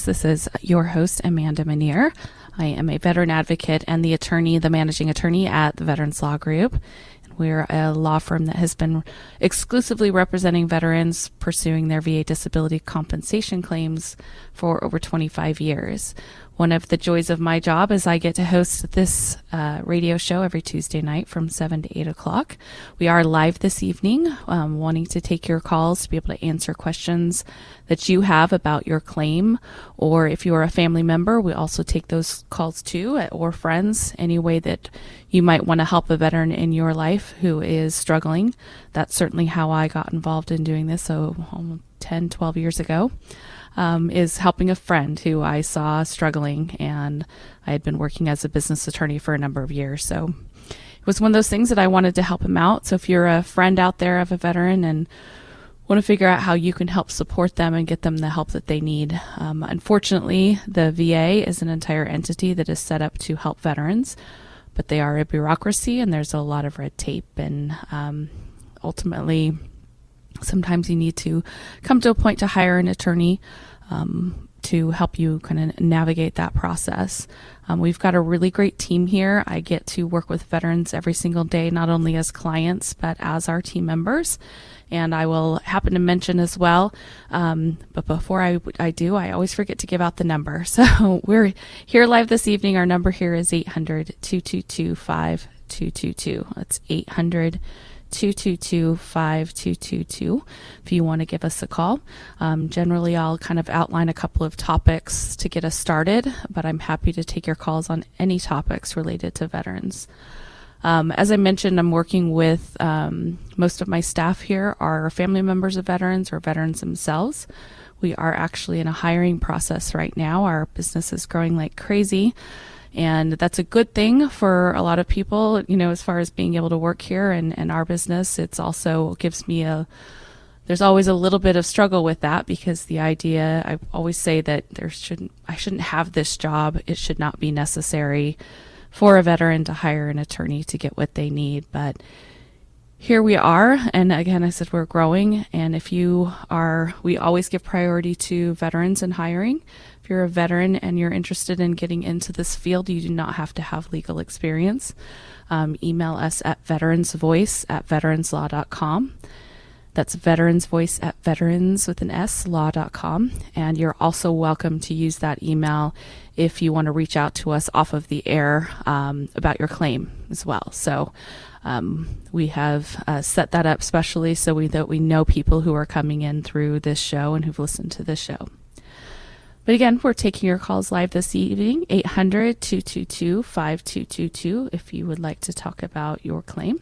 This is your host, Amanda Manier. I am a veteran advocate and the managing attorney at the Veterans Law Group. We're a law firm that has been exclusively representing veterans pursuing their VA disability compensation claims for over 25 years. One of the joys of my job is I get to host this radio show every Tuesday night from 7 to 8 o'clock. We are live this evening, wanting to take your calls to be able to answer questions that you have about your claim, or if you are a family member, we also take those calls too, or friends, any way that you might want to help a veteran in your life who is struggling. That's certainly how I got involved in doing this, so 10, 12 years ago. Is helping a friend who I saw struggling, and I had been working as a business attorney for a number of years. So it was one of those things that I wanted to help him out. So if you're a friend out there of a veteran and want to figure out how you can help support them and get them the help that they need. Unfortunately, the VA is an entire entity that is set up to help veterans, but they are a bureaucracy and there's a lot of red tape, and ultimately sometimes you need to come to a point to hire an attorney to help you kind of navigate that process. We've got a really great team here. I get to work with veterans every single day, not only as clients, but as our team members. And I will happen to mention as well, but before I do, I always forget to give out the number. So we're here live this evening. Our number here is 800-222-5222. That's 800-222-5222 if you want to give us a call. Generally, I'll kind of outline a couple of topics to get us started, but I'm happy to take your calls on any topics related to veterans. As I mentioned, I'm working with most of my staff here are family members of veterans or veterans themselves. We are actually in a hiring process right now. Our business is growing like crazy. And that's a good thing for a lot of people, you know, as far as being able to work here and our business. It's also gives me there's always a little bit of struggle with that, because the idea, I always say that I shouldn't have this job. It should not be necessary for a veteran to hire an attorney to get what they need. But here we are. And again, I said we're growing. And we always give priority to veterans in hiring. If you're a veteran and you're interested in getting into this field, you do not have to have legal experience. Email us at veteransvoice@veteranslaw.com. That's veteransvoice@veterans.law.com. And you're also welcome to use that email if you want to reach out to us off of the air about your claim as well. So we have set that up specially so that we know people who are coming in through this show and who've listened to this show. But again, we're taking your calls live this evening, 800-222-5222, if you would like to talk about your claim.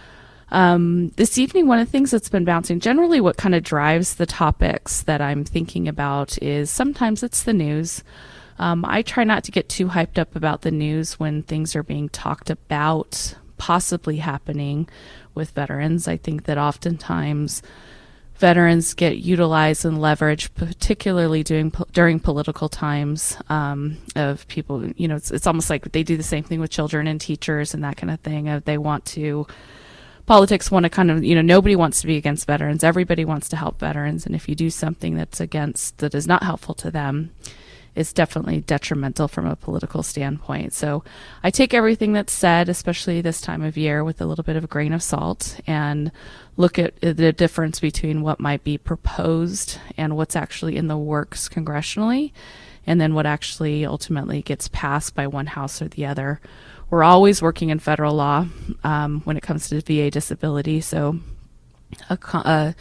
This evening, one of the things that's been bouncing, generally what kind of drives the topics that I'm thinking about is sometimes it's the news. I try not to get too hyped up about the news when things are being talked about possibly happening with veterans. I think that oftentimes veterans get utilized and leveraged, particularly during political times of people, you know, it's almost like they do the same thing with children and teachers and that kind of thing. Politics want to kind of, you know, nobody wants to be against veterans. Everybody wants to help veterans. And if you do something that is not helpful to them, it's definitely detrimental from a political standpoint. So I take everything that's said, especially this time of year, with a little bit of a grain of salt and look at the difference between what might be proposed and what's actually in the works congressionally, and then what actually ultimately gets passed by one house or the other. We're always working in federal law when it comes to VA disability. So a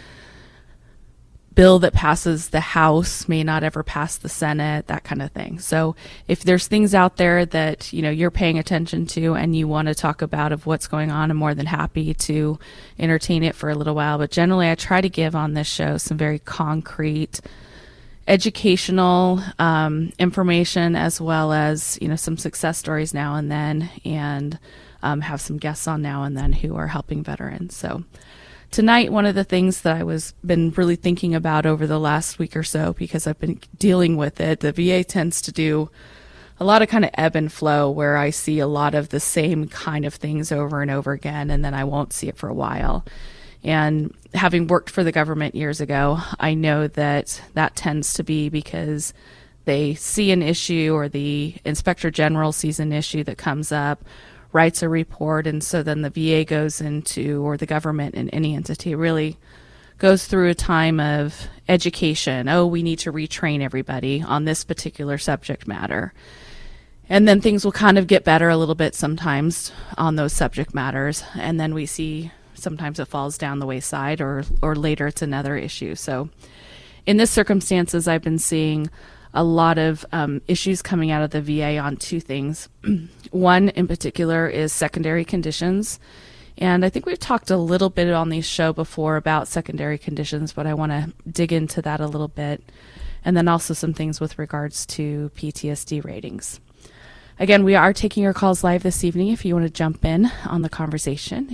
bill that passes the House may not ever pass the Senate, that kind of thing. So if there's things out there that, you know, you're paying attention to and you want to talk about of what's going on, I'm more than happy to entertain it for a little while. But generally, I try to give on this show some very concrete educational information, as well as, you know, some success stories now and then, and have some guests on now and then who are helping veterans. So tonight, one of the things that I been really thinking about over the last week or so, because I've been dealing with it, the VA tends to do a lot of kind of ebb and flow, where I see a lot of the same kind of things over and over again, and then I won't see it for a while. And having worked for the government years ago, I know that tends to be because they see an issue, or the inspector general sees an issue that comes up, writes a report, and so then the VA goes into, or the government in any entity really goes through a time of education. Oh, we need to retrain everybody on this particular subject matter. And then things will kind of get better a little bit sometimes on those subject matters. And then we see sometimes it falls down the wayside, or later it's another issue. So in this circumstances, I've been seeing a lot of issues coming out of the VA on two things. One in particular is secondary conditions. And I think we've talked a little bit on the show before about secondary conditions, but I want to dig into that a little bit. And then also some things with regards to PTSD ratings. Again, we are taking your calls live this evening if you want to jump in on the conversation,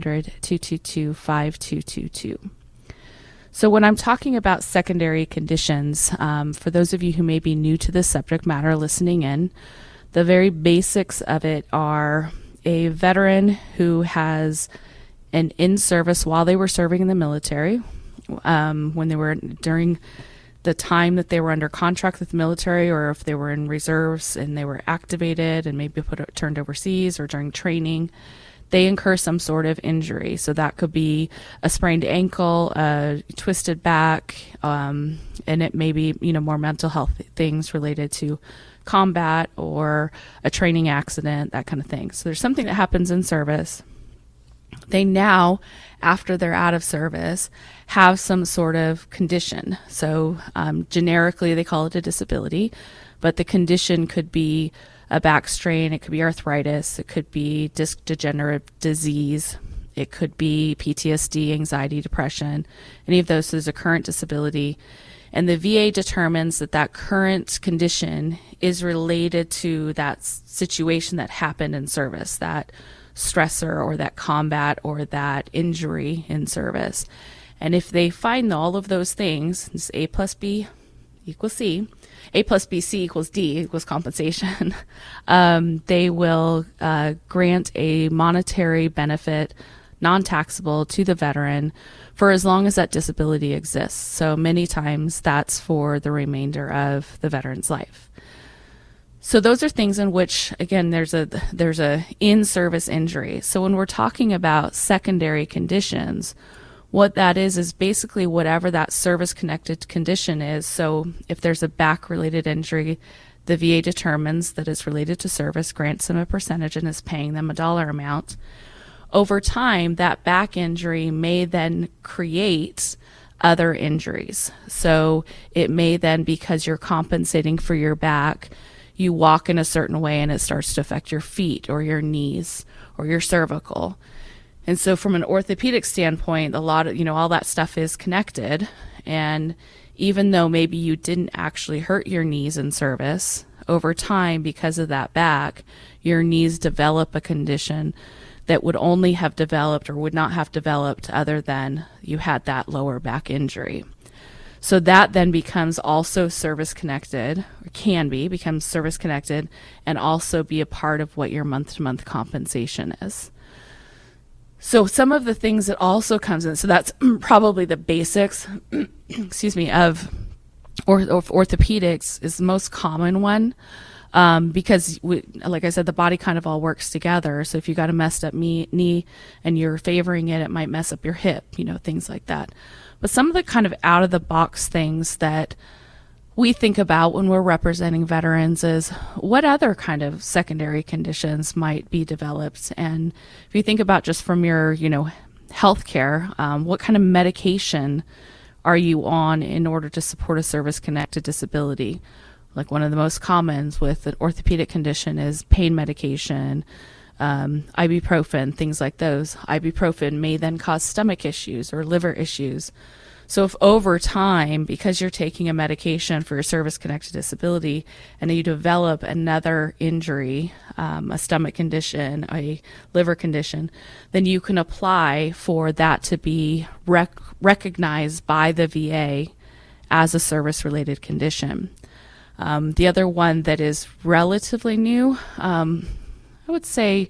800-222-5222. So when I'm talking about secondary conditions, for those of you who may be new to this subject matter listening in, the very basics of it are a veteran who has an in-service while they were serving in the military, when they were during the time that they were under contract with the military, or if they were in reserves and they were activated and maybe turned overseas, or during training, they incur some sort of injury. So that could be a sprained ankle, a twisted back, and it may be, more mental health things related to combat or a training accident, that kind of thing. So there's something that happens in service. They now, after they're out of service, have some sort of condition. So generically, they call it a disability, but the condition could be a back strain, it could be arthritis, it could be disc degenerative disease, it could be PTSD, anxiety, depression, any of those. So there's a current disability. And the VA determines that that current condition is related to that situation that happened in service, that stressor or that combat or that injury in service. And if they find all of those things, it's A plus B equals C, A plus B, C equals D equals compensation, they will grant a monetary benefit, non-taxable, to the veteran for as long as that disability exists. So many times that's for the remainder of the veteran's life. So those are things in which, again, there's a in-service injury. So when we're talking about secondary conditions, what that is basically whatever that service-connected condition is. So if there's a back-related injury, the VA determines that it's related to service, grants them a percentage, and is paying them a dollar amount. Over time, that back injury may then create other injuries. So it may then, because you're compensating for your back, you walk in a certain way and it starts to affect your feet or your knees or your cervical. And so from an orthopedic standpoint, a lot of, all that stuff is connected. And even though maybe you didn't actually hurt your knees in service, over time, because of that back, your knees develop a condition that would only have developed or would not have developed other than you had that lower back injury. So that then becomes also service-connected, or becomes service-connected, and also be a part of what your month-to-month compensation is. So some of the things that also comes in, so that's probably the basics, of orthopedics is the most common one. Because like I said, the body kind of all works together. So if you got a messed up knee and you're favoring it, it might mess up your hip, things like that. But some of the kind of out of the box things that we think about when we're representing veterans is what other kind of secondary conditions might be developed. And if you think about just from your, healthcare, what kind of medication are you on in order to support a service-connected disability? Like one of the most commons with an orthopedic condition is pain medication, ibuprofen, things like those. Ibuprofen may then cause stomach issues or liver issues. So if over time, because you're taking a medication for your service-connected disability and you develop another injury, a stomach condition, a liver condition, then you can apply for that to be recognized by the VA as a service-related condition. The other one that is relatively new, I would say,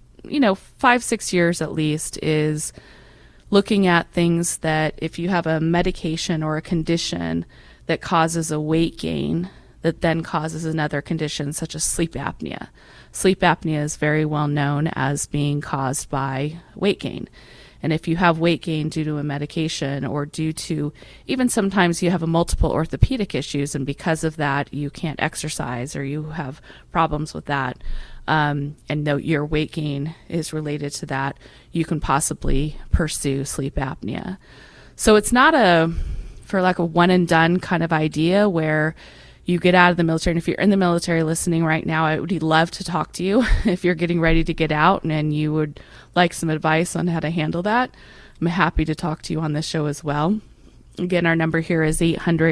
5-6 years at least, is looking at things that if you have a medication or a condition that causes a weight gain, that then causes another condition such as sleep apnea. Sleep apnea is very well known as being caused by weight gain. And if you have weight gain due to a medication or due to even sometimes you have a multiple orthopedic issues, and because of that you can't exercise or you have problems with that, and your weight gain is related to that, you can possibly pursue sleep apnea. So it's not for like a one and done kind of idea where you get out of the military. And if you're in the military listening right now, I would love to talk to you if you're getting ready to get out and you would like some advice on how to handle that. I'm happy to talk to you on this show as well. Again, our number here is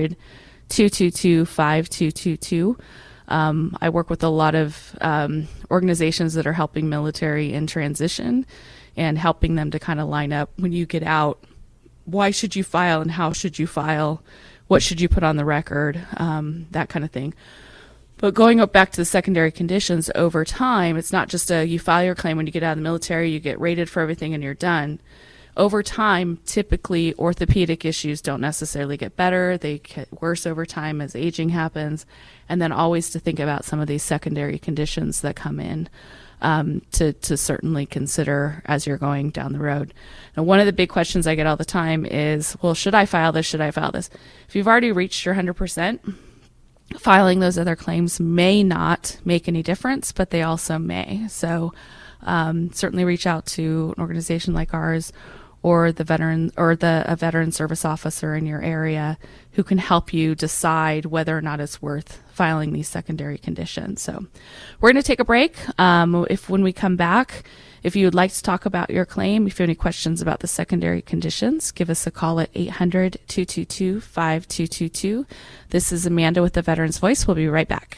800-222-5222. I work with a lot of organizations that are helping military in transition and helping them to kind of line up when you get out. Why should you file and how should you file? What should you put on the record? That kind of thing. But going up back to the secondary conditions over time, it's not just you file your claim when you get out of the military, you get rated for everything and you're done. Over time, typically orthopedic issues don't necessarily get better. They get worse over time as aging happens. And then always to think about some of these secondary conditions that come in. To certainly consider as you're going down the road. And one of the big questions I get all the time is, well, should I file this? Should I file this? If you've already reached your 100%, filing those other claims may not make any difference, but they also may. So certainly reach out to an organization like ours or the veteran or a veteran service officer in your area who can help you decide whether or not it's worth filing these secondary conditions. So we're going to take a break. When we come back, if you would like to talk about your claim, if you have any questions about the secondary conditions, give us a call at 800-222-5222. This is Amanda with the Veterans Voice. We'll be right back.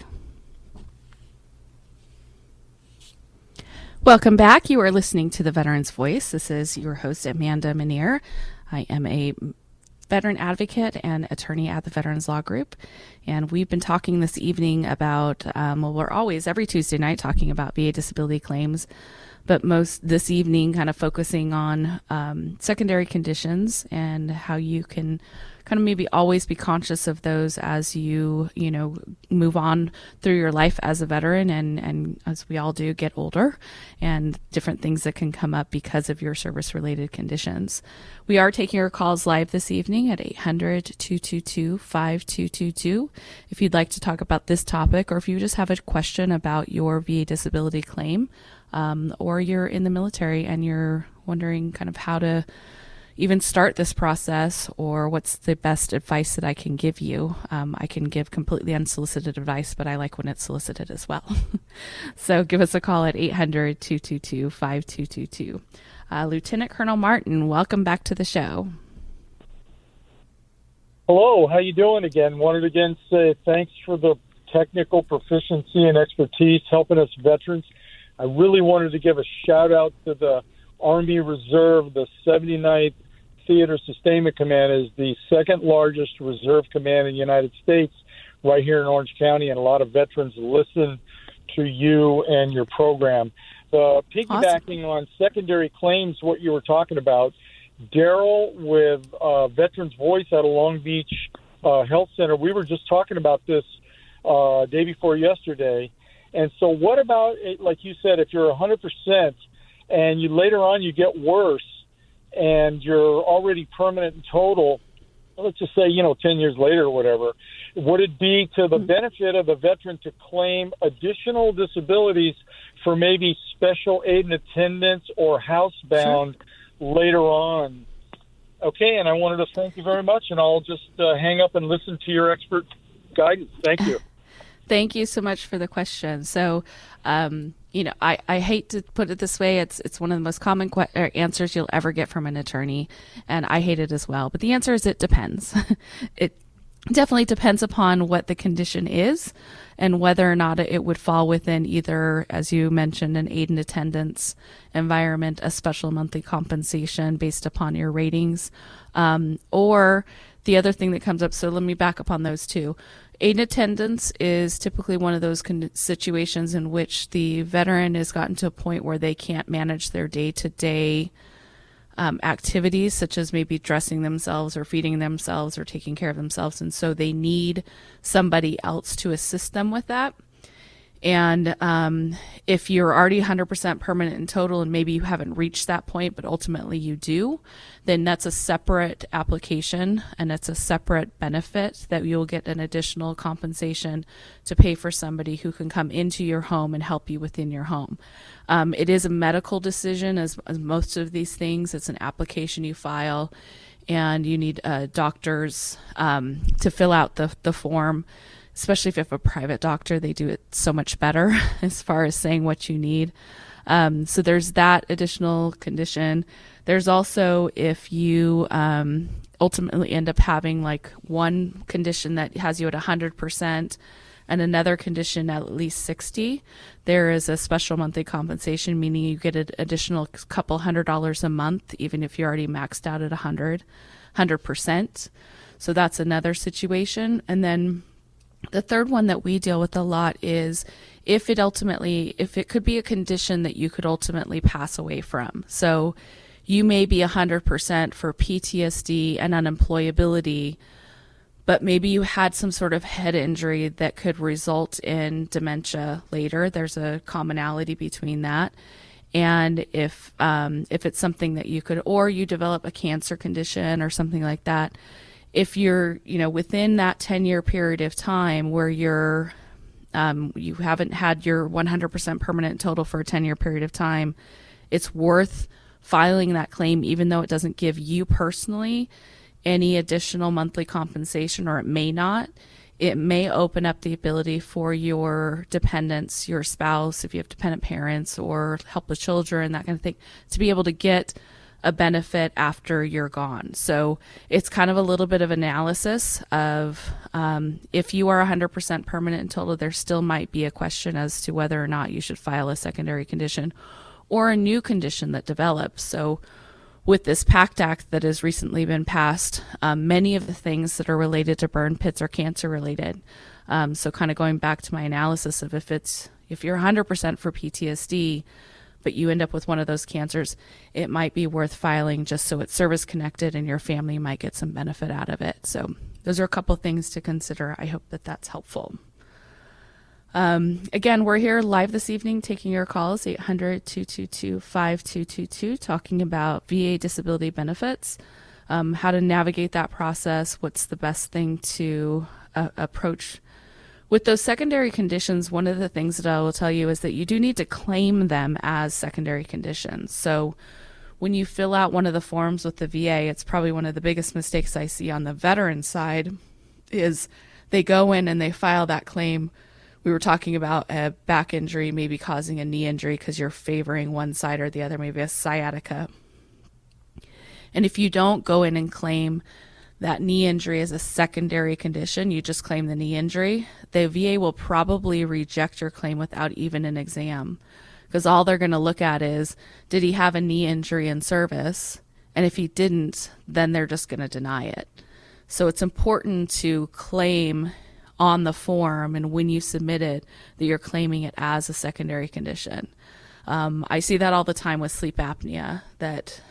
Welcome back. You are listening to the Veterans Voice. This is your host, Amanda Manier. I am a veteran advocate and attorney at the Veterans Law Group. And we've been talking this evening about, we're always every Tuesday night talking about VA disability claims, but most this evening kind of focusing on secondary conditions and how you can kind of maybe always be conscious of those as you move on through your life as a veteran and as we all do get older, and different things that can come up because of your service related conditions. We are taking your calls live this evening at 800-222-5222. If you'd like to talk about this topic, or if you just have a question about your VA disability claim, or you're in the military and you're wondering kind of how to even start this process, or what's the best advice that I can give you. I can give completely unsolicited advice, but I like when it's solicited as well. So give us a call at 800-222-5222. Lieutenant Colonel Martin, welcome back to the show. Hello, how you doing again? Wanted to again say thanks for the technical proficiency and expertise helping us veterans. I really wanted to give a shout out to the Army Reserve. The 79th Theater Sustainment Command is the second largest reserve command in the United States right here in Orange County, and a lot of veterans listen to you and your program. Piggybacking on secondary claims, what you were talking about, Daryl with Veterans Voice out of Long Beach Health Center, we were just talking about this day before yesterday. And so what about, like you said, if you're 100% and you later on you get worse and you're already permanent and total, let's just say, 10 years later or whatever, would it be to the benefit of the veteran to claim additional disabilities for maybe special aid and attendance or housebound later on? Okay, and I wanted to thank you very much, and I'll just hang up and listen to your expert guidance. Thank you. Thank you so much for the question. So, I hate to put it this way. It's one of the most common answers you'll ever get from an attorney, and I hate it as well. But the answer is it depends. It definitely depends upon what the condition is and whether or not it would fall within either, as you mentioned, an aid and attendance environment, a special monthly compensation based upon your ratings, or the other thing that comes up. So let me back up on those two. Aid and attendance is typically one of those situations in which the veteran has gotten to a point where they can't manage their day-to-day activities, such as maybe dressing themselves or feeding themselves or taking care of themselves. And so they need somebody else to assist them with that. And if you're already 100% permanent in total and maybe you haven't reached that point, but ultimately you do, then that's a separate application and it's a separate benefit that you'll get an additional compensation to pay for somebody who can come into your home and help you within your home. It is a medical decision, as most of these things. It's an application you file, and you need doctors to fill out the form. Especially if you have a private doctor, they do it so much better as far as saying what you need. So there's that additional condition. There's also if you ultimately end up having like one condition that has you at 100% and another condition at least 60, there is a special monthly compensation, meaning you get an additional couple $100 a month, even if you're already maxed out at 100%. So that's another situation. And then the third one that we deal with a lot is if it could be a condition that you could ultimately pass away from. So you may be 100% for PTSD and unemployability, but maybe you had some sort of head injury that could result in dementia later. There's a commonality between that. And if it's something that you could, or you develop a cancer condition or something like that, if you're, within that 10-year period of time where you haven't had your 100% permanent total for a 10-year period of time, it's worth filing that claim, even though it doesn't give you personally any additional monthly compensation, or it may not. It may open up the ability for your dependents, your spouse, if you have dependent parents or help with children, that kind of thing, to be able to get a benefit after you're gone. So it's kind of a little bit of analysis of if you are 100% permanent in total, there still might be a question as to whether or not you should file a secondary condition or a new condition that develops. So with this PACT Act that has recently been passed, many of the things that are related to burn pits are cancer related. So kind of going back to my analysis of if you're 100% for PTSD, but you end up with one of those cancers, it might be worth filing just so it's service connected and your family might get some benefit out of it. So those are a couple things to consider. I hope that that's helpful. Again, we're here live this evening taking your calls, 800-222-5222, talking about VA disability benefits, how to navigate that process, what's the best thing to approach. With those secondary conditions, one of the things that I will tell you is that you do need to claim them as secondary conditions. So when you fill out one of the forms with the VA, it's probably one of the biggest mistakes I see on the veteran side is they go in and they file that claim. We were talking about a back injury maybe causing a knee injury because you're favoring one side or the other, maybe a sciatica. And if you don't go in and claim that knee injury is a secondary condition, you just claim the knee injury, the VA will probably reject your claim without even an exam, because all they're going to look at is, did he have a knee injury in service? And if he didn't, then they're just going to deny it. So it's important to claim on the form and when you submit it that you're claiming it as a secondary condition. I see that all the time with sleep apnea, that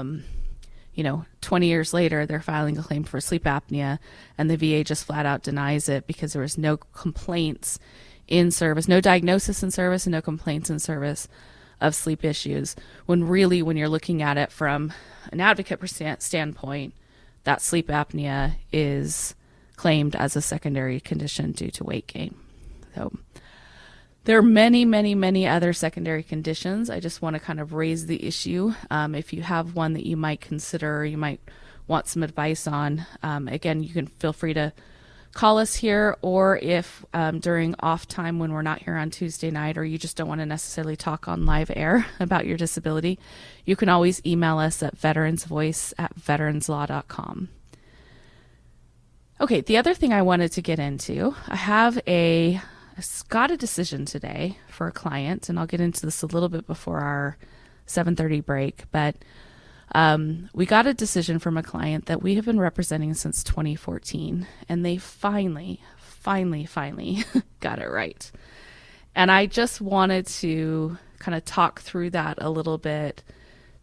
20 years later, they're filing a claim for sleep apnea and the VA just flat out denies it because there was no complaints in service, no diagnosis in service, and no complaints in service of sleep issues. When really, when you're looking at it from an advocate standpoint, that sleep apnea is claimed as a secondary condition due to weight gain. So there are many, many, many other secondary conditions. I just want to kind of raise the issue. If you have one that you might consider, you might want some advice on, again, you can feel free to call us here, or if during off time when we're not here on Tuesday night, or you just don't want to necessarily talk on live air about your disability, you can always email us at veteransvoice@veteranslaw.com. Okay, the other thing I wanted to get into, I got a decision today for a client, and I'll get into this a little bit before our 7:30 break, but we got a decision from a client that we have been representing since 2014, and they finally got it right. And I just wanted to kind of talk through that a little bit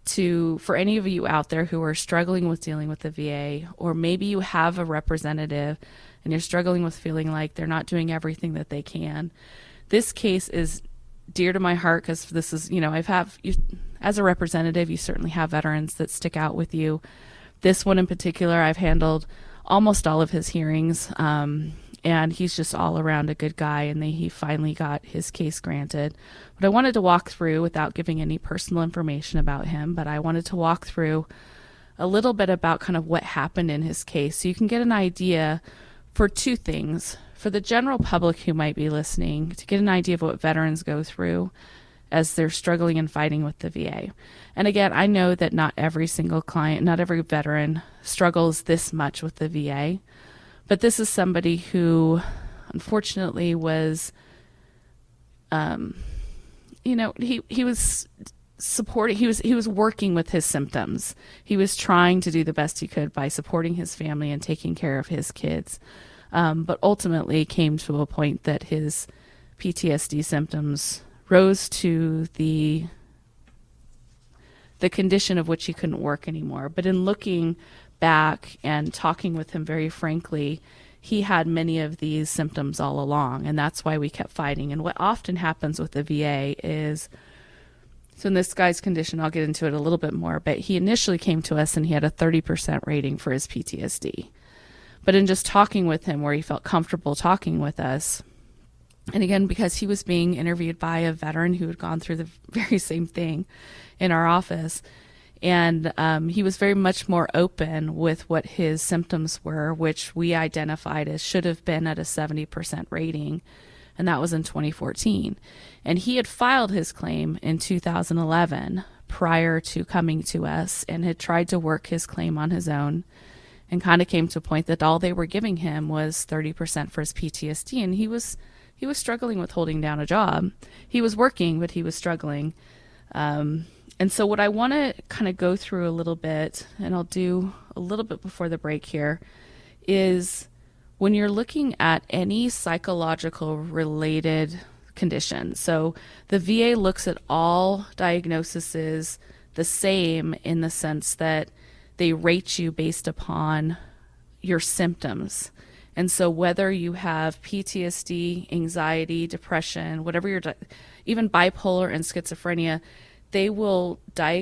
for any of you out there who are struggling with dealing with the VA, or maybe you have a representative and you're struggling with feeling like they're not doing everything that they can. This case is dear to my heart because this is, as a representative, you certainly have veterans that stick out with you. This one in particular, I've handled almost all of his hearings, and he's just all around a good guy, and he finally got his case granted. But I wanted to walk through, without giving any personal information about him, but I wanted to walk through a little bit about kind of what happened in his case so you can get an idea for two things. For the general public who might be listening, to get an idea of what veterans go through as they're struggling and fighting with the VA. And again, I know that not every single client, not every veteran struggles this much with the VA, but this is somebody who unfortunately was, he was supporting, he was working with his symptoms. He was trying to do the best he could by supporting his family and taking care of his kids. But ultimately came to a point that his PTSD symptoms rose to the condition of which he couldn't work anymore. But in looking back and talking with him very frankly, he had many of these symptoms all along, and that's why we kept fighting. And what often happens with the VA is, so in this guy's condition, I'll get into it a little bit more, but he initially came to us and he had a 30% rating for his PTSD. But in just talking with him, where he felt comfortable talking with us, and again, because he was being interviewed by a veteran who had gone through the very same thing in our office, and he was very much more open with what his symptoms were, which we identified as should have been at a 70% rating, and that was in 2014. And he had filed his claim in 2011 prior to coming to us and had tried to work his claim on his own, and kind of came to a point that all they were giving him was 30% for his PTSD, and he was struggling with holding down a job. He was working, but he was struggling. And so what I want to kind of go through a little bit, and I'll do a little bit before the break here, is when you're looking at any psychological related condition. So the VA looks at all diagnoses the same in the sense that they rate you based upon your symptoms. And so whether you have PTSD, anxiety, depression, whatever even bipolar and schizophrenia, they will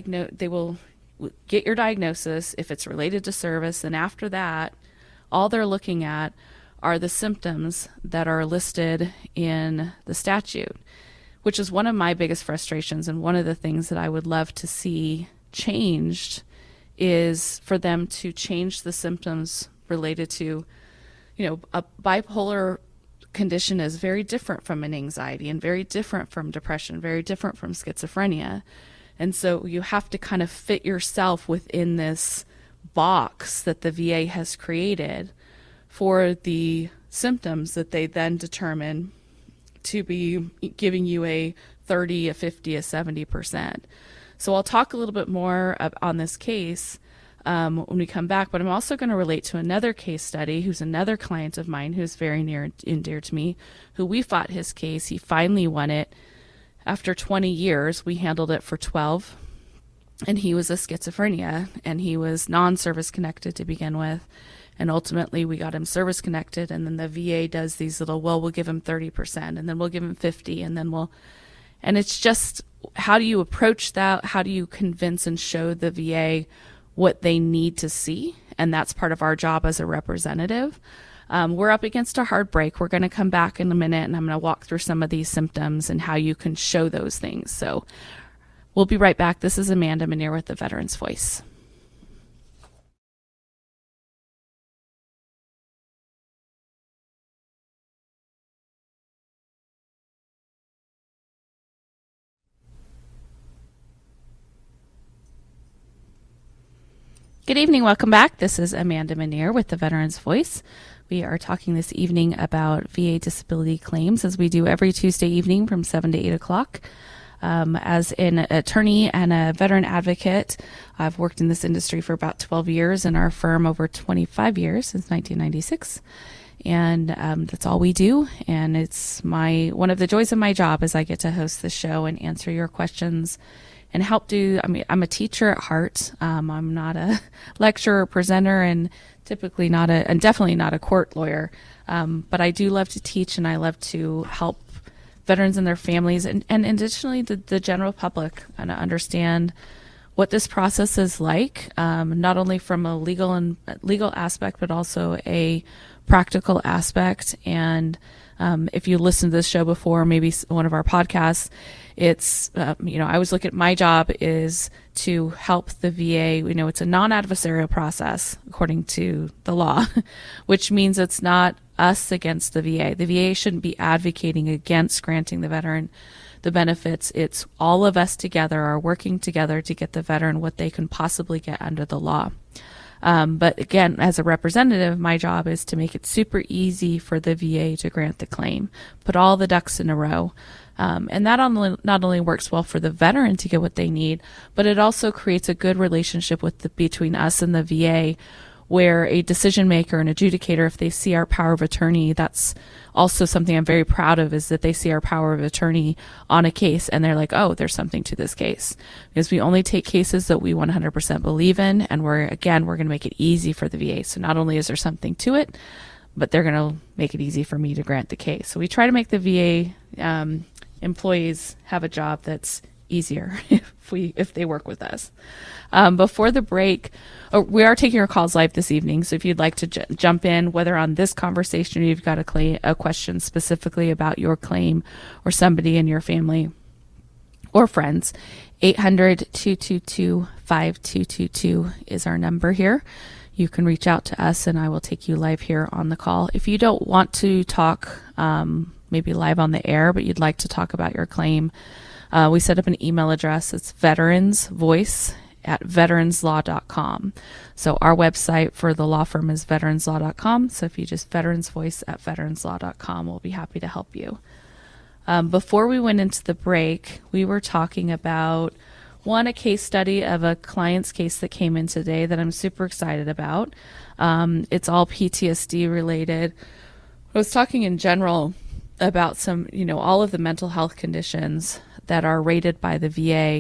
get your diagnosis if it's related to service. And after that, all they're looking at are the symptoms that are listed in the statute, which is one of my biggest frustrations. And one of the things that I would love to see changed is for them to change the symptoms related to, a bipolar condition is very different from an anxiety and very different from depression, very different from schizophrenia. And so you have to kind of fit yourself within this box that the VA has created for the symptoms that they then determine to be giving you a 30, a 50, a 70%. So I'll talk a little bit more on this case when we come back, but I'm also going to relate to another case study who's another client of mine who's very near and dear to me, who we fought his case. He finally won it after 20 years. We handled it for 12, and he was a schizophrenia, and he was non-service connected to begin with, and ultimately we got him service connected, and then the VA does these little, we'll give him 30%, and then we'll give him 50, and then and it's just, how do you approach that? How do you convince and show the VA what they need to see? And that's part of our job as a representative. We're up against a hard break. We're going to come back in a minute, and I'm going to walk through some of these symptoms and how you can show those things. So we'll be right back. This is Amanda Manier with the Veterans Voice. Good evening. Welcome back. This is Amanda Manier with the Veterans Voice. We are talking this evening about VA disability claims, as we do every Tuesday evening from 7 to 8 o'clock. As an attorney and a veteran advocate, I've worked in this industry for about 12 years, and our firm over 25 years, since 1996. And that's all we do. And it's one of the joys of my job is I get to host the show and answer your questions and help do. I mean, I'm a teacher at heart. I'm not a lecturer or presenter, and typically and definitely not a court lawyer. But I do love to teach, and I love to help veterans and their families, and additionally the general public, and understand what this process is like, not only from a legal aspect, but also a practical aspect. And if you listen to this show before, maybe one of our podcasts, it's, I always look at my job is to help the VA. It's a non-adversarial process according to the law, which means it's not us against the VA. The VA shouldn't be advocating against granting the veteran the benefits. It's all of us together are working together to get the veteran what they can possibly get under the law. But again, as a representative, my job is to make it super easy for the VA to grant the claim, put all the ducks in a row. And that not only works well for the veteran to get what they need, but it also creates a good relationship between us and the VA, where a decision maker and adjudicator, if they see our power of attorney, that's also something I'm very proud of, is that they see our power of attorney on a case and they're like, oh, there's something to this case. Because we only take cases that we 100% believe in, and we're going to make it easy for the VA. So not only is there something to it, but they're going to make it easy for me to grant the case. So we try to make the VA employees have a job that's easier if they work with us. Before the break, we are taking your calls live this evening, so if you'd like to jump in, whether on this conversation or you've got a question specifically about your claim or somebody in your family or friends, 800-222-5222 is our number here. You can reach out to us and I will take you live here on the call. If you don't want to talk maybe live on the air, but you'd like to talk about your claim, we set up an email address. It's veteransvoice@veteranslaw.com. So our website for the law firm is veteranslaw.com. So if you just veteransvoice@veteranslaw.com, we'll be happy to help you. Before we went into the break, we were talking about a case study of a client's case that came in today that I'm super excited about. It's all PTSD related. I was talking in general about all of the mental health conditions that are rated by the VA.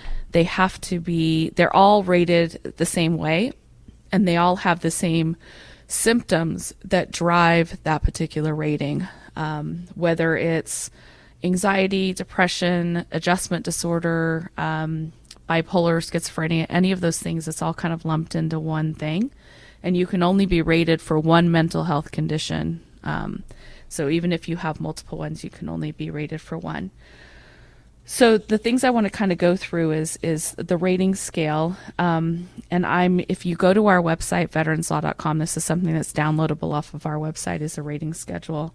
They're all rated the same way, and they all have the same symptoms that drive that particular rating, whether it's anxiety, depression, adjustment disorder, bipolar, schizophrenia, any of those things. It's all kind of lumped into one thing, and you can only be rated for one mental health condition. So even if you have multiple ones, you can only be rated for one. So the things I want to kind of go through is the rating scale. And if you go to our website, veteranslaw.com, this is something that's downloadable off of our website, is a rating schedule.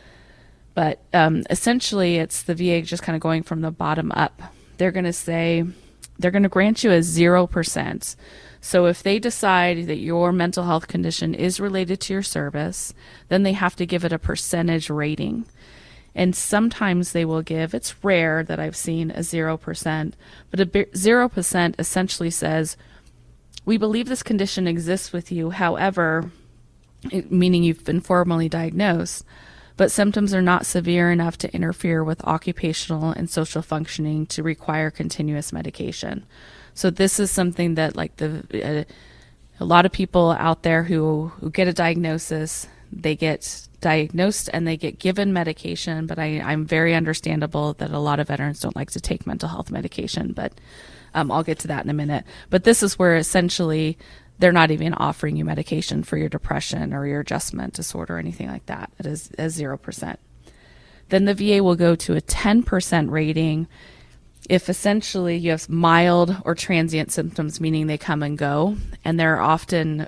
But essentially, it's the VA just kind of going from the bottom up. They're going to grant you a 0%. So if they decide that your mental health condition is related to your service, then they have to give it a percentage rating. And sometimes they will give, it's rare that I've seen a 0%, but a 0% essentially says, we believe this condition exists with you, however, meaning you've been formally diagnosed, but symptoms are not severe enough to interfere with occupational and social functioning to require continuous medication. So this is something that a lot of people out there who get a diagnosis, they get diagnosed and they get given medication, but I'm very understandable that a lot of veterans don't like to take mental health medication, but I'll get to that in a minute. But this is where essentially they're not even offering you medication for your depression or your adjustment disorder or anything like that. It is 0%. Then the VA will go to a 10% rating if essentially you have mild or transient symptoms, meaning they come and go, and they're often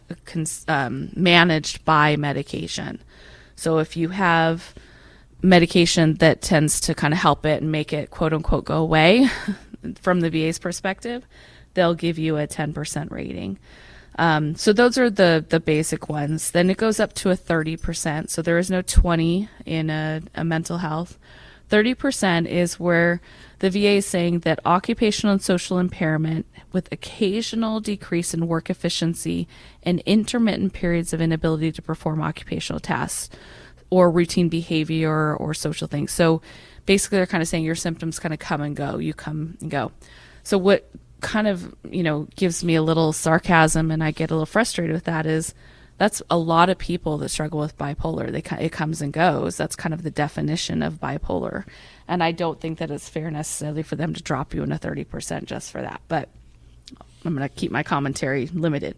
managed by medication. So if you have medication that tends to kind of help it and make it quote unquote go away from the VA's perspective, they'll give you a 10% rating. So those are the basic ones. Then it goes up to a 30%. So there is no 20 in a mental health. 30% is where the VA is saying that occupational and social impairment with occasional decrease in work efficiency and intermittent periods of inability to perform occupational tasks or routine behavior or social things. So basically they're kind of saying your symptoms kind of come and go. You come and go. So what kind of, gives me a little sarcasm and I get a little frustrated with that is that's a lot of people that struggle with bipolar. It comes and goes. That's kind of the definition of bipolar. And I don't think that it's fair necessarily for them to drop you in a 30% just for that. But I'm going to keep my commentary limited.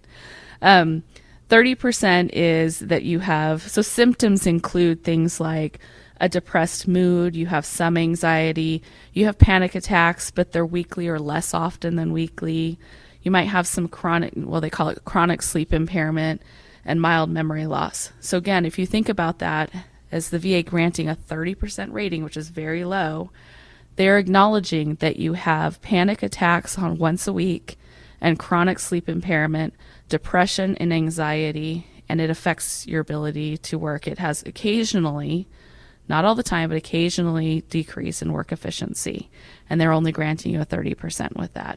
30% is that you have, so symptoms include things like a depressed mood, you have some anxiety, you have panic attacks, but they're weekly or less often than weekly. You might have some chronic, well, they call it chronic sleep impairment and mild memory loss. So again, if you think about that as the VA granting a 30% rating, which is very low, they're acknowledging that you have panic attacks on once a week and chronic sleep impairment, depression and anxiety, and it affects your ability to work. It has occasionally, not all the time, but occasionally decrease in work efficiency. And they're only granting you a 30% with that.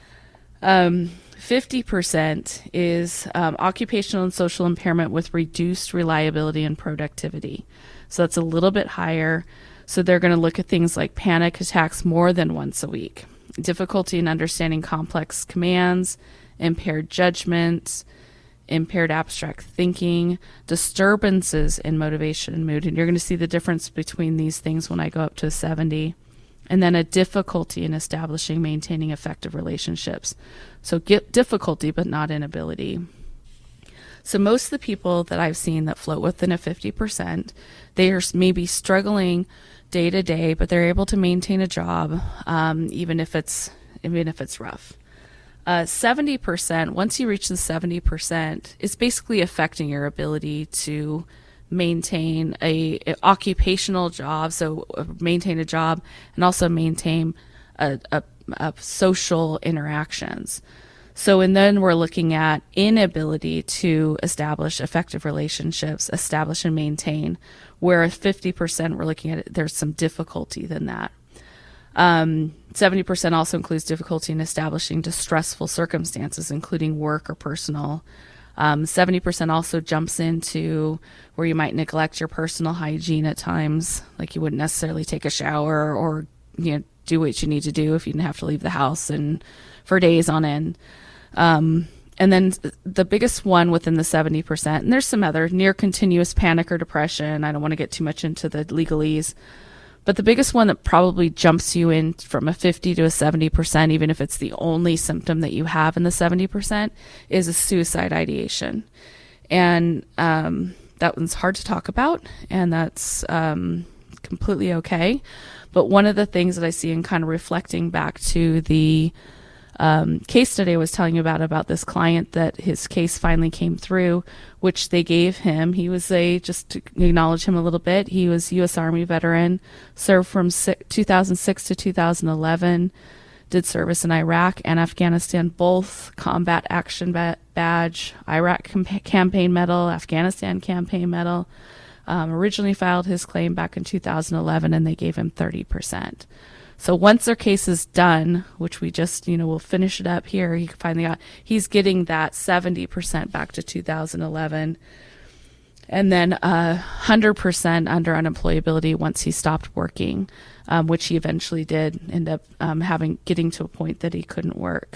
50% is occupational and social impairment with reduced reliability and productivity. So that's a little bit higher. So they're going to look at things like panic attacks more than once a week, difficulty in understanding complex commands, impaired judgment, impaired abstract thinking, disturbances in motivation and mood. And you're going to see the difference between these things when I go up to 70. And then a difficulty in establishing, maintaining effective relationships. So get difficulty, but not inability. So most of the people that I've seen that float within a 50%, they are maybe struggling day to day, but they're able to maintain a job, even if it's rough. 70%, once you reach the 70%, it's basically affecting your ability to maintain a occupational job, so maintain a job and also maintain a social interactions. So, and then we're looking at inability to establish effective relationships, establish and maintain, where 50% we're looking at it, there's some difficulty than that. 70% also includes difficulty in establishing distressful circumstances, including work or personal. 70% also jumps into where you might neglect your personal hygiene at times, like you wouldn't necessarily take a shower or do what you need to do if you didn't have to leave the house and for days on end. And then the biggest one within the 70%, and there's some other near continuous panic or depression. I don't want to get too much into the legalese, but the biggest one that probably jumps you in from a 50 to a 70%, even if it's the only symptom that you have in the 70%, is a suicide ideation. And that one's hard to talk about, and that's completely okay. But one of the things that I see in kind of reflecting back to the case study I was telling you about this client that his case finally came through, which they gave him. He was just to acknowledge him a little bit, he was U.S. Army veteran, served from 2006 to 2011, did service in Iraq and Afghanistan, both combat action badge, Iraq campaign medal, Afghanistan campaign medal. Originally filed his claim back in 2011, and they gave him 30%. So once their case is done, which we just, we'll finish it up here, he finally he's getting that 70% back to 2011. And then 100% under unemployability once he stopped working, which he eventually did end up getting to a point that he couldn't work.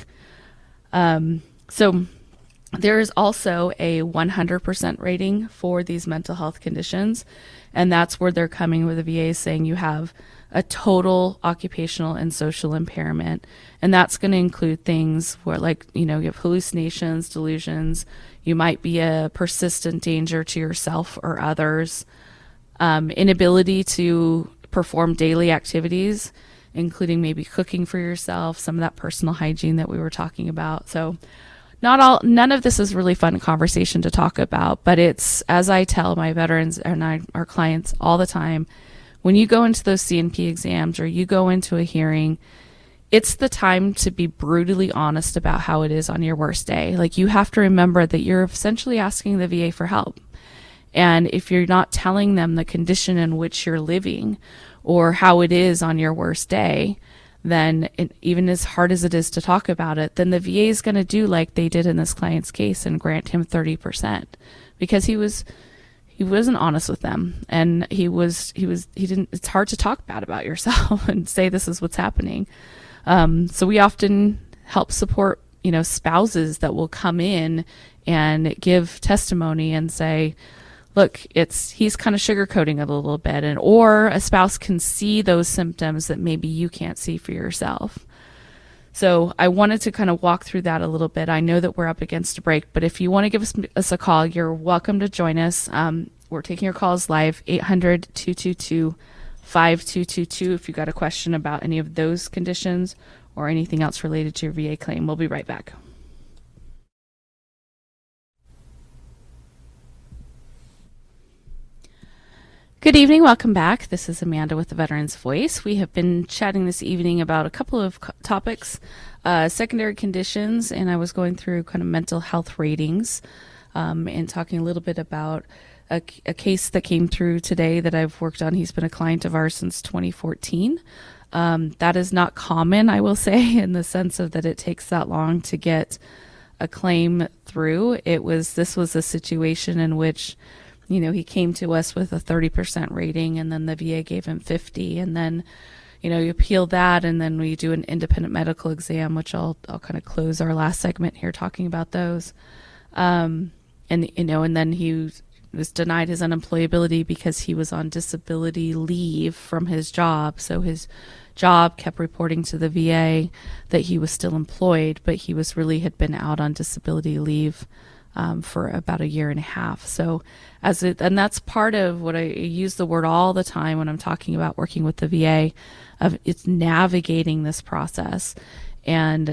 So there is also a 100% rating for these mental health conditions, and that's where they're coming with the VA saying you have a total occupational and social impairment, and that's going to include things where, you have hallucinations, delusions, you might be a persistent danger to yourself or others, inability to perform daily activities, including maybe cooking for yourself, some of that personal hygiene that we were talking about. So none of this is really fun conversation to talk about, but it's, as I tell my veterans and our clients all the time, when you go into those CNP exams or you go into a hearing, it's the time to be brutally honest about how it is on your worst day. You have to remember that you're essentially asking the VA for help. And if you're not telling them the condition in which you're living or how it is on your worst day, then even as hard as it is to talk about it, then the VA is going to do like they did in this client's case and grant him 30% because he wasn't honest with them, and he didn't. It's hard to talk bad about yourself and say this is what's happening. So we often help support, spouses that will come in and give testimony and say, look, he's kind of sugarcoating it a little bit, or a spouse can see those symptoms that maybe you can't see for yourself. So I wanted to kind of walk through that a little bit. I know that we're up against a break, but if you want to give us a call, you're welcome to join us. We're taking your calls live, 800-222-5222 if you got a question about any of those conditions or anything else related to your VA claim. We'll be right back. Good evening. Welcome back. This is Amanda with the Veterans Voice. We have been chatting this evening about a couple of topics, secondary conditions, and I was going through kind of mental health ratings and talking a little bit about a case that came through today that I've worked on. He's been a client of ours since 2014. That is not common, I will say, in the sense of that it takes that long to get a claim through. This was a situation in which he came to us with a 30% rating, and then the VA gave him 50, and then, you appeal that, and then we do an independent medical exam, which I'll kind of close our last segment here talking about those. And then he was denied his unemployability because he was on disability leave from his job. So his job kept reporting to the VA that he was still employed, but he had been out on disability leave for about a year and a half. So and that's part of what I use the word all the time when I'm talking about working with the VA, it's navigating this process. And,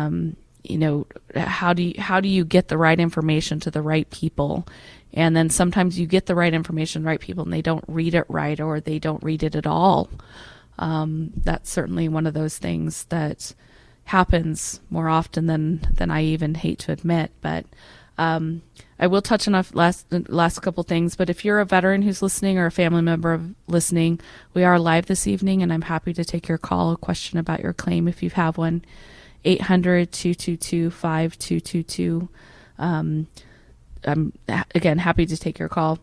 how do you get the right information to the right people? And then sometimes you get the right information to the right people and they don't read it right, or they don't read it at all. That's certainly one of those things that happens more often than I even hate to admit. But I will touch on last couple things, but if you're a veteran who's listening or a family member listening, we are live this evening, and I'm happy to take your call, a question about your claim if you have one. 800-222-5222. I'm, again, happy to take your call.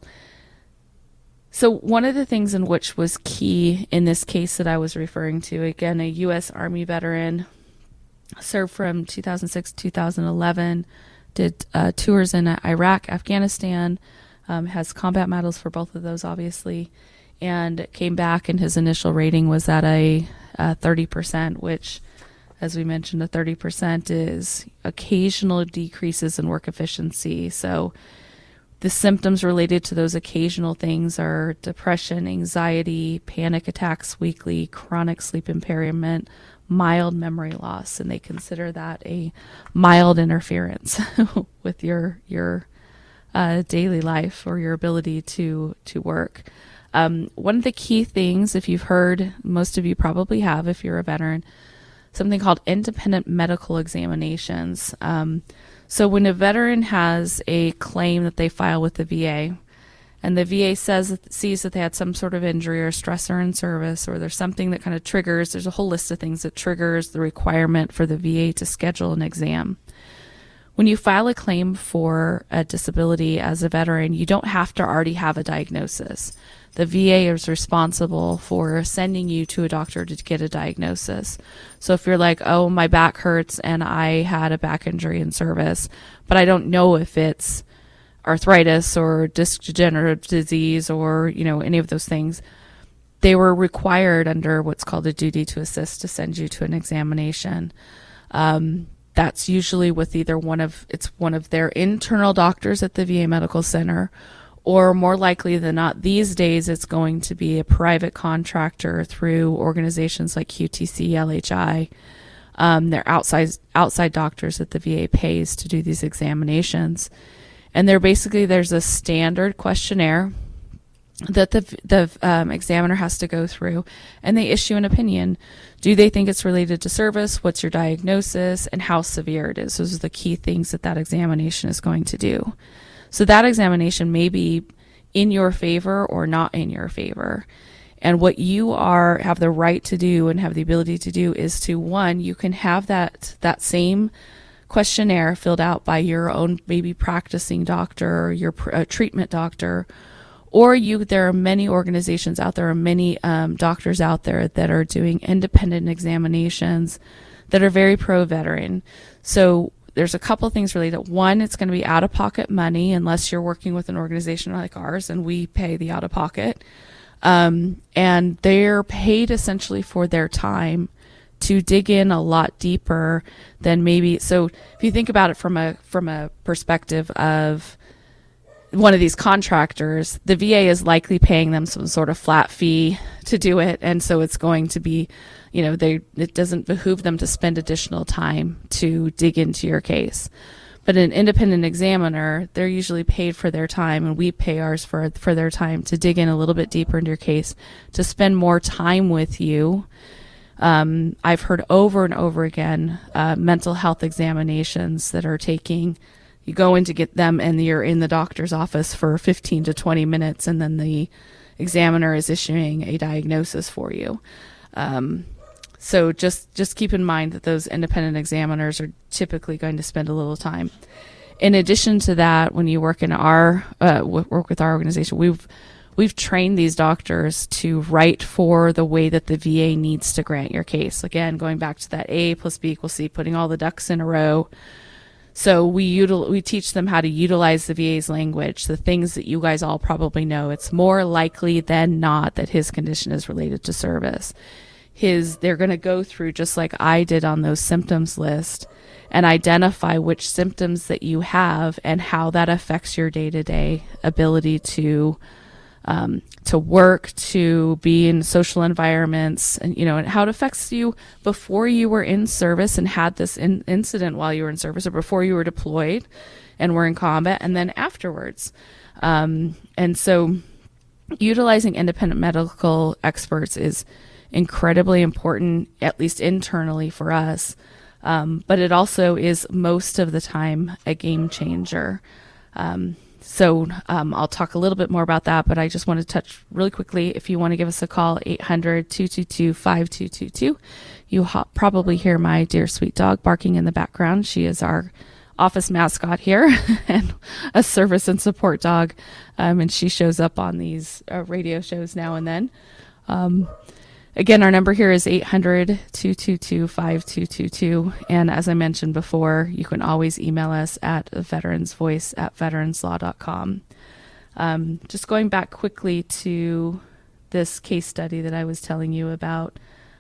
So one of the things in which was key in this case that I was referring to, again, a U.S. Army veteran, served from 2006 to 2011, did tours in Iraq, Afghanistan, has combat medals for both of those, obviously, and came back, and his initial rating was at a 30%, which, as we mentioned, a 30% is occasional decreases in work efficiency. So the symptoms related to those occasional things are depression, anxiety, panic attacks weekly, chronic sleep impairment, mild memory loss, and they consider that a mild interference with your daily life or your ability to work. One of the key things, if you've heard, most of you probably have if you're a veteran, something called independent medical examinations. So when a veteran has a claim that they file with the VA, and the VA sees that they had some sort of injury or stressor in service, or there's something that kind of triggers, there's a whole list of things that triggers the requirement for the VA to schedule an exam. When you file a claim for a disability as a veteran, you don't have to already have a diagnosis. The VA is responsible for sending you to a doctor to get a diagnosis. So if you're like, oh, my back hurts and I had a back injury in service, but I don't know if it's arthritis or disc degenerative disease or, any of those things, they were required under what's called a duty to assist to send you to an examination. That's usually with either one of their internal doctors at the VA Medical Center, or more likely than not, these days it's going to be a private contractor through organizations like QTC, LHI. They're outside doctors that the VA pays to do these examinations. And there's a standard questionnaire that the examiner has to go through, and they issue an opinion. Do they think it's related to service? What's your diagnosis? And how severe it is? Those are the key things that examination is going to do. So that examination may be in your favor or not in your favor. And what you have the right to do and have the ability to do is to, one, you can have that same questionnaire filled out by your own maybe practicing doctor or your treatment doctor, Or there are many organizations out there, or many doctors out there that are doing independent examinations that are very pro-veteran. So there's a couple of things related. One, it's going to be out-of-pocket money unless you're working with an organization like ours, and we pay the out-of-pocket. And they're paid essentially for their time to dig in a lot deeper than maybe. So if you think about it from a perspective of one of these contractors, the VA is likely paying them some sort of flat fee to do it, and so it's going to be, it doesn't behoove them to spend additional time to dig into your case. But an independent examiner, they're usually paid for their time, and we pay ours for their time to dig in a little bit deeper into your case, to spend more time with you. I've heard over and over again mental health examinations that are taking. You go in to get them, and you're in the doctor's office for 15 to 20 minutes, and then the examiner is issuing a diagnosis for you. So just keep in mind that those independent examiners are typically going to spend a little time. In addition to that, when you work in work with our organization, we've trained these doctors to write for the way that the VA needs to grant your case. Again, going back to that A plus B equals C, putting all the ducks in a row. So we teach them how to utilize the VA's language, the things that you guys all probably know. It's more likely than not that his condition is related to service. They're going to go through, just like I did on those symptoms list, and identify which symptoms that you have and how that affects your day-to-day ability to work, to be in social environments, and and how it affects you before you were in service and had this incident while you were in service, or before you were deployed and were in combat, and then afterwards. And so utilizing independent medical experts is incredibly important, at least internally for us. But it also is most of the time a game changer. So I'll talk a little bit more about that, but I just want to touch really quickly. If you want to give us a call, 800-222-5222. You probably hear my dear sweet dog barking in the background. She is our office mascot here and a service and support dog. And she shows up on these radio shows now and then. Again, our number here is 800-222-5222. And as I mentioned before, you can always email us at veteransvoice@veteranslaw.com. Just going back quickly to this case study that I was telling you about,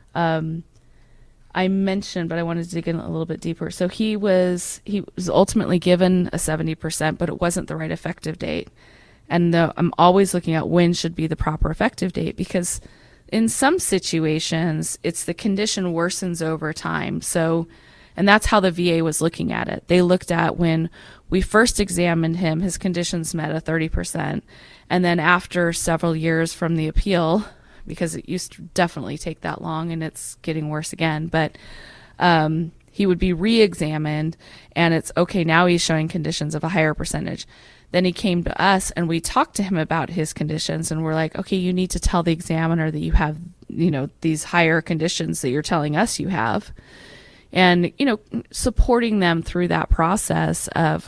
I mentioned, but I wanted to dig in a little bit deeper. So he was ultimately given a 70%, but it wasn't the right effective date. And I'm always looking at when should be the proper effective date, because in some situations, it's the condition worsens over time. So, and that's how the VA was looking at it. They looked at when we first examined him, his conditions met a 30%. And then after several years from the appeal, because it used to definitely take that long and it's getting worse again, but he would be re-examined, and it's okay, now he's showing conditions of a higher percentage. Then he came to us and we talked to him about his conditions, and we're like, okay, you need to tell the examiner that you have, these higher conditions that you're telling us you have. And, supporting him through that process of,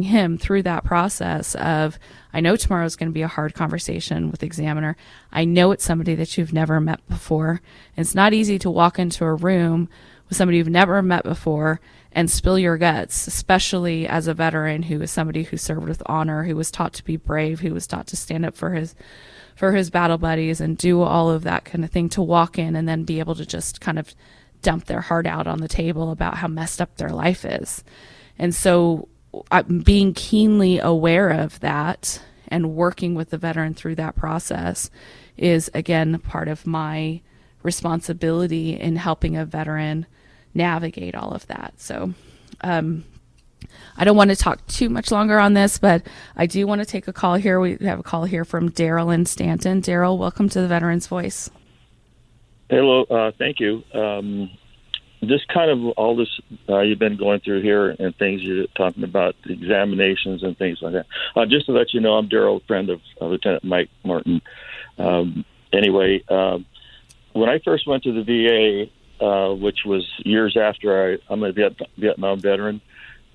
I know tomorrow is going to be a hard conversation with the examiner. I know it's somebody that you've never met before. And it's not easy to walk into a room with somebody you've never met before and spill your guts, especially as a veteran who is somebody who served with honor, who was taught to be brave, who was taught to stand up for his battle buddies and do all of that kind of thing, to walk in and then be able to just kind of dump their heart out on the table about how messed up their life is. And so being keenly aware of that and working with the veteran through that process is, again, part of my responsibility in helping a veteran navigate all of that. So I don't want to talk too much longer on this, but I do want to take a call here. We have a call here from Daryl in Stanton. Daryl, welcome to the Veterans Voice. Hello, thank you. Just kind of all this you've been going through here and things you're talking about, the examinations and things like that. Just to let you know, I'm Daryl, friend of Lieutenant Mike Martin. Anyway, when I first went to the VA, which was years after I'm a Vietnam veteran,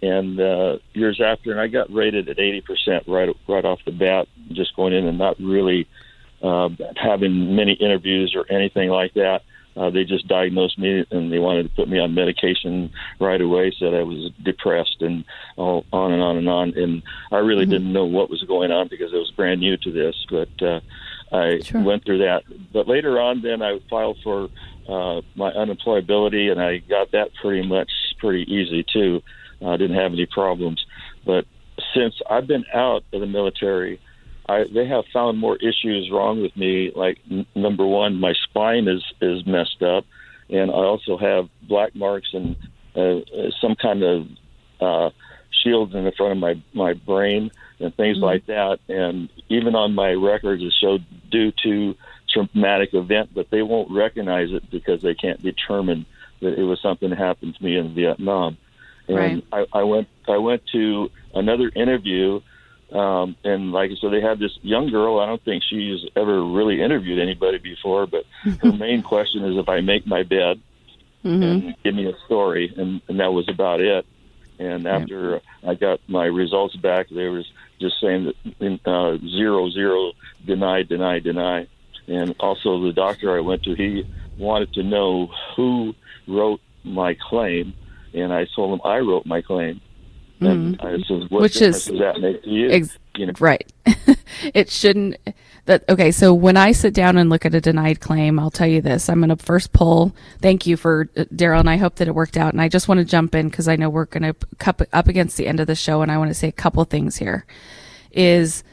and years after, and I got rated at 80% right off the bat, just going in and not really having many interviews or anything like that. They just diagnosed me, and they wanted to put me on medication right away, said I was depressed, and all on and on and on. And I really didn't know what was going on because I was brand new to this, but I went through that. But later on, then I filed for my unemployability, and I got that pretty easy, too. I didn't have any problems. But since I've been out of the military, they have found more issues wrong with me. Like, number one, my spine is messed up, and I also have black marks and some kind of shields in the front of my brain and things like that. And even on my records, it showed due to traumatic event, but they won't recognize it because they can't determine that it was something that happened to me in Vietnam. And I went to another interview. And like I said, they had this young girl. I don't think she's ever really interviewed anybody before, but her main question is if I make my bed and give me a story, and that was about it. And after I got my results back, they was just saying that 0, deny. And also the doctor I went to, he wanted to know who wrote my claim, and I told him I wrote my claim. And I said, what difference does that make to you? Right. It shouldn't. Okay, so when I sit down and look at a denied claim, I'll tell you this. I'm going to first pull. Thank you for Daryl, and I hope that it worked out. And I just want to jump in because I know we're going to come up against the end of the show, and I want to say a couple things here. Is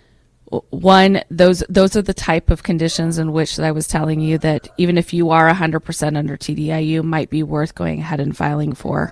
one, those are the type of conditions in which I was telling you that even if you are 100% under TDIU, might be worth going ahead and filing for.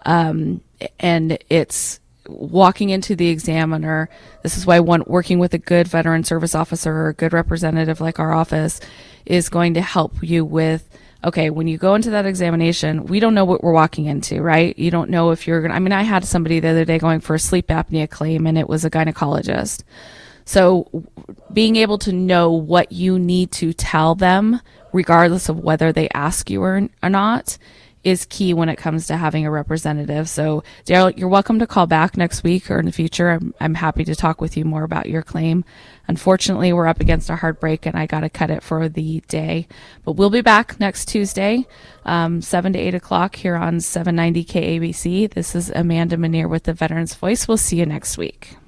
And it's walking into the examiner. This is why working with a good veteran service officer or a good representative like our office is going to help you with, okay, when you go into that examination, we don't know what we're walking into, right? You don't know if you're going to, I had somebody the other day going for a sleep apnea claim, and it was a gynecologist. So being able to know what you need to tell them, regardless of whether they ask you or not, is key when it comes to having a representative. So Daryl, you're welcome to call back next week or in the future. I'm happy to talk with you more about your claim. Unfortunately, we're up against a hard break, and I got to cut it for the day. But we'll be back next Tuesday, 7 to 8 o'clock here on 790 KABC. This is Amanda Manier with the Veterans Voice. We'll see you next week.